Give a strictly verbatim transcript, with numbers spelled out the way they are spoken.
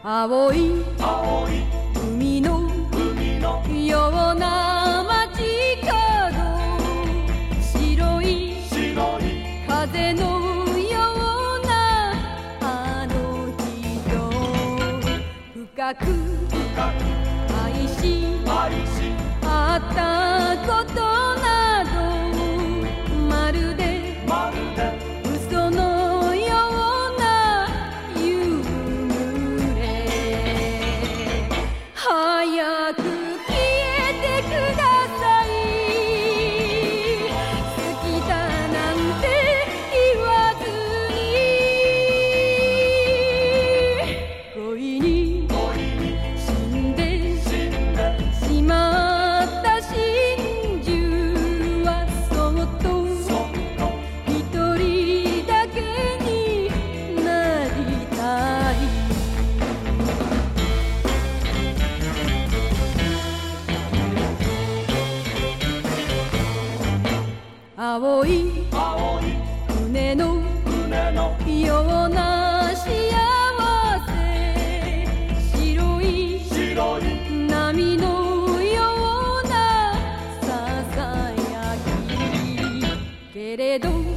青い青い海の海のような街角、白い白い風のようなあの人、深く深く愛し愛し会ったことなど、まるでまるで嘘のような夕暮れ、早く消えてください、好きだなんて言わずに、恋に恋に死んで死んでしまった真珠はそっとそっと一人だけになりたい。青い青い船の船のような幸せ、白い白い波のようなささやき、けれど